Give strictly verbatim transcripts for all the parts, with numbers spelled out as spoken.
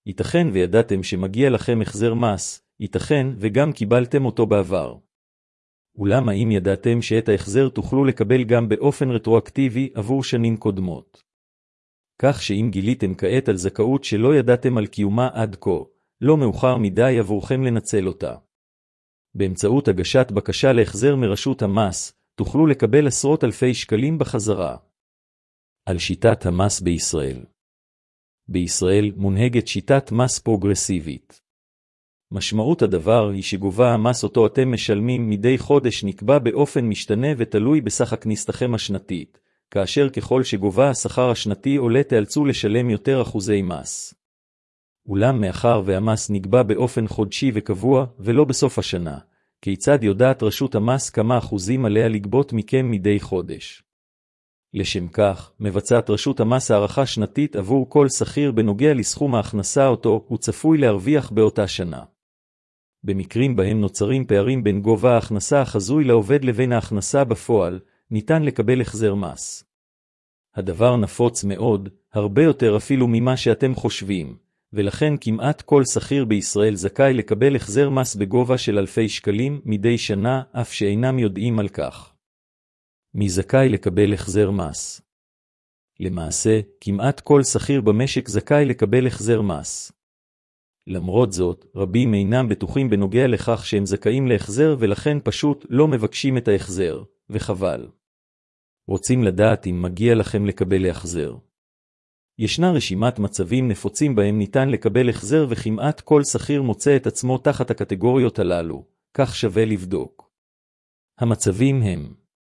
ייתכן וידעתם שמגיע לכם החזר מס, ייתכן וגם קיבלתם אותו בעבר. אולם האם ידעתם שאת ההחזר תוכלו לקבל גם באופן רטרואקטיבי עבור שנים קודמות? כך שאם גיליתם כעת על זכאות שלא ידעתם על קיומה עד כה, לא מאוחר מדי עבורכם לנצל אותה. באמצעות הגשת בקשה להחזר מרשות המס, תוכלו לקבל עשרות אלפי שקלים בחזרה. על שיטת המס בישראל. בישראל מונהגת שיטת מס פרוגרסיבית. משמעות הדבר היא שגובה המס אותו אתם משלמים מדי חודש נקבע באופן משתנה ותלוי בסך הכנסתכם השנתית, כאשר ככל שגובה השכר השנתי עולה תאלצו לשלם יותר אחוזי מס. אולם מאחר והמס נקבע באופן חודשי וקבוע ולא בסוף השנה, כיצד יודעת רשות המס כמה אחוזים עליה לגבות מכם מדי חודש? לשם כך, מבצעת רשות המס הערכה שנתית עבור כל שכיר בנוגע לסכום ההכנסה אותו הוא צפוי להרוויח באותה שנה. במקרים בהם נוצרים פערים בין גובה ההכנסה החזוי לעובד לבין ההכנסה בפועל, ניתן לקבל החזר מס. הדבר נפוץ מאוד, הרבה יותר אפילו ממה שאתם חושבים, ולכן כמעט כל שכיר בישראל זכאי לקבל החזר מס בגובה של אלפי שקלים מדי שנה, אף שאינם יודעים על כך. מי זכאי לקבל החזר מס? למעשה, כמעט כל שכיר במשק זכאי לקבל החזר מס. למרות זאת, רבים אינם בטוחים בנוגע לכך שהם זכאים להחזר ולכן פשוט לא מבקשים את ההחזר, וחבל. רוצים לדעת אם מגיע לכם לקבל החזר. ישנה רשימת מצבים נפוצים בהם ניתן לקבל החזר וכמעט כל שכיר מוצא את עצמו תחת הקטגוריות הללו, כך שווה לבדוק. המצבים הם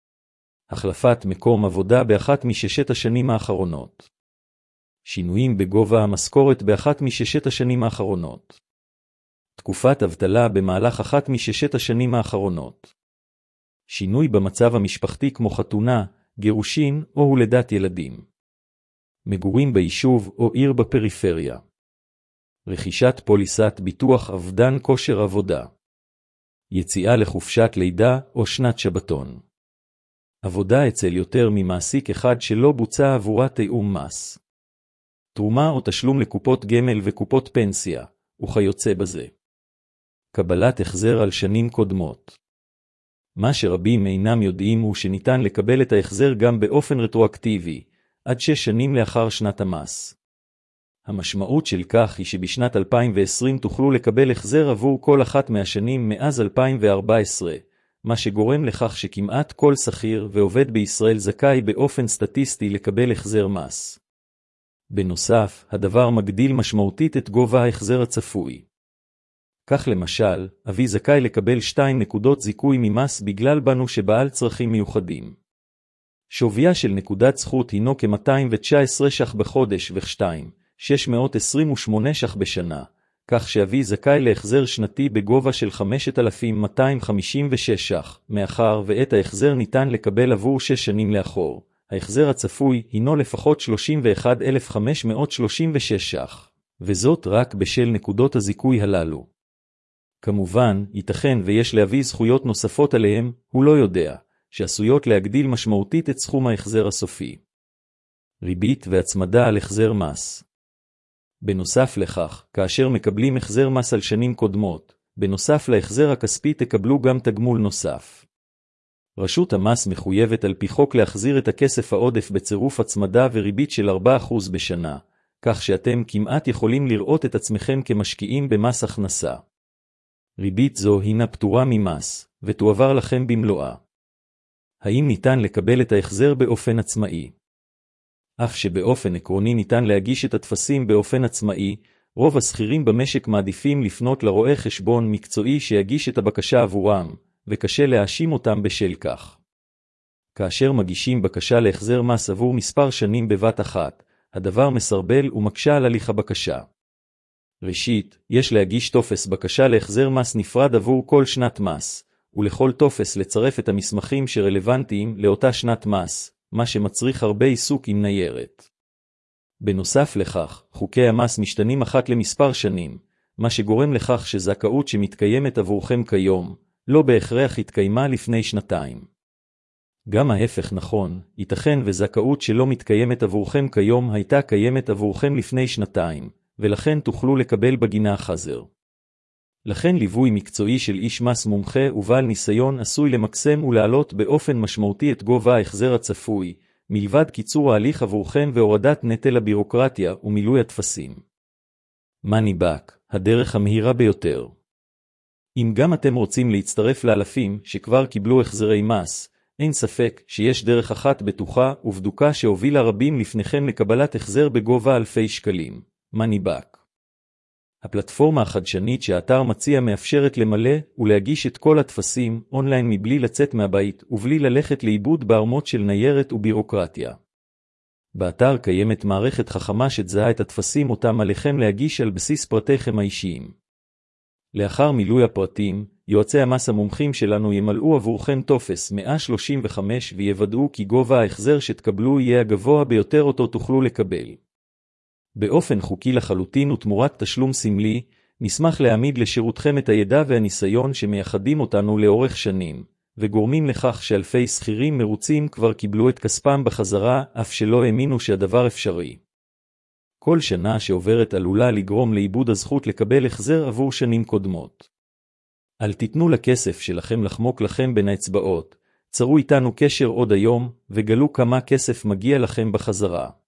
החלפת מקום עבודה באחת מששת השנים האחרונות. שינויים בגובה המשכורת באחת מששת השנים האחרונות. תקופת אבטלה במהלך אחת מששת השנים האחרונות. שינוי במצב המשפחתי כמו חתונה, גירושין או הולדת ילדים. מגורים ביישוב או עיר בפריפריה. רכישת פוליסת ביטוח אבדן כושר עבודה. יציאה לחופשת לידה או שנת שבתון. עבודה אצל יותר ממעסיק אחד שלא בוצע עבורה תיאום מס. תרומה או תשלום לקופות גמל וקופות פנסיה, וכיוצא בזה. קבלת החזר על שנים קודמות. מה שרבים אינם יודעים הוא שניתן לקבל את ההחזר גם באופן רטרואקטיבי, עד שש שנים לאחר שנת המס. המשמעות של כך היא שבשנת אלפיים ועשרים תוכלו לקבל החזר עבור כל אחת מהשנים מאז אלפיים וארבע עשרה, מה שגורם לכך שכמעט כל שכיר ועובד בישראל זכאי באופן סטטיסטי לקבל החזר מס. בנוסף, הדבר מגדיל משמעותית את גובה ההחזר הצפוי. כך למשל, אבי זכאי לקבל שתיים נקודות זיכוי ממס בגלל בנו שבעל צרכים מיוחדים. שוויה של נקודת זכות הינו כ-מאתיים תשע עשרה ש"ח בחודש ו-שתיים אלף שש מאות עשרים ושמונה ש"ח בשנה, כך שאבי זכאי להחזר שנתי בגובה של חמשת אלפים מאתיים חמישים ושש ש"ח, מאחר ואת ההחזר ניתן לקבל עבור שש שנים לאחור. ההחזר הצפוי הינו לפחות שלושים ואחד אלף חמש מאות שלושים ושש ש"ח, וזאת רק בשל נקודות הזיכוי הללו. כמובן, ייתכן ויש להביא זכויות נוספות עליהם, הוא לא יודע, שעשויות להגדיל משמעותית את סכום ההחזר הסופי. ריבית והצמדה על החזר מס. בנוסף לכך, כאשר מקבלים החזר מס על שנים קודמות, בנוסף להחזר הכספי תקבלו גם תגמול נוסף. רשות המס מחויבת על פי חוק להחזיר את הכסף העודף בצירוף הצמדה וריבית של ארבעה אחוז בשנה, כך שאתם כמעט יכולים לראות את עצמכם כמשקיעים במס הכנסה. ריבית זו הינה פטורה ממס, ותועבר לכם במלואה. האם ניתן לקבל את ההחזר באופן עצמאי? אף שבאופן עקרוני ניתן להגיש את הטפסים באופן עצמאי, רוב השכירים במשק מעדיפים לפנות לרואה חשבון מקצועי שיגיש את הבקשה עבורם, וקשה להאשים אותם בשל כך. כאשר מגישים בקשה להחזר מס עבור מספר שנים בבת אחת, הדבר מסרבל ומקשה על הליך הבקשה. ראשית, יש להגיש טופס בקשה להחזר מס נפרד עבור כל שנת מס, ולכל טופס לצרף את המסמכים שרלוונטיים לאותה שנת מס, מה שמצריך הרבה עיסוק עם ניירת. בנוסף לכך, חוקי המס משתנים אחת למספר שנים, מה שגורם לכך שזכאות שמתקיימת עבורכם כיום, לא בהכרח התקיימה לפני שנתיים. גם ההפך נכון, ייתכן וזכאות שלא מתקיימת עבורכם כיום הייתה קיימת עבורכם לפני שנתיים, ולכן תוכלו לקבל בגינה חזר. לכן ליווי מקצועי של איש מס מומחה ובעל ניסיון עשוי למקסם ולהעלות באופן משמעותי את גובה ההחזר הצפוי, מלבד קיצור ההליך עבורכם והורדת נטל הבירוקרטיה ומילוי הטפסים. MoneyBack, הדרך המהירה ביותר. אם גם אתם רוצים להצטרף לאלפים שכבר קיבלו החזרי מס, אין ספק שיש דרך אחת בטוחה ובדוקה שהובילה רבים לפניכם לקבלת החזר בגובה אלפי שקלים, MoneyBack. הפלטפורמה החדשנית שהאתר מציע מאפשרת למלא ולהגיש את כל הטפסים אונליין מבלי לצאת מהבית ובלי ללכת לאיבוד בערמות של ניירת ובירוקרטיה. באתר קיימת מערכת חכמה שתזהה את הטפסים אותם עליכם להגיש על בסיס פרטיכם האישיים. לאחר מילוי הפרטים, יועצי המס המומחים שלנו ימלאו עבורכם טופס מאה שלושים וחמש ויוודאו כי גובה ההחזר שתקבלו יהיה הגבוה ביותר אותו תוכלו לקבל. באופן חוקי לחלוטין ותמורת תשלום סמלי, נשמח להעמיד לשירותכם את הידע והניסיון שמייחדים אותנו לאורך שנים, וגורמים לכך שאלפי שכירים מרוצים כבר קיבלו את כספם בחזרה, אף שלא האמינו שהדבר אפשרי. כל שנה שעוברת עלולה לגרום לאיבוד הזכות לקבל החזר עבור שנים קודמות. אל תיתנו לכסף שלכם לחמוק לכם בין האצבעות, צרו איתנו קשר עוד היום, וגלו כמה כסף מגיע לכם בחזרה.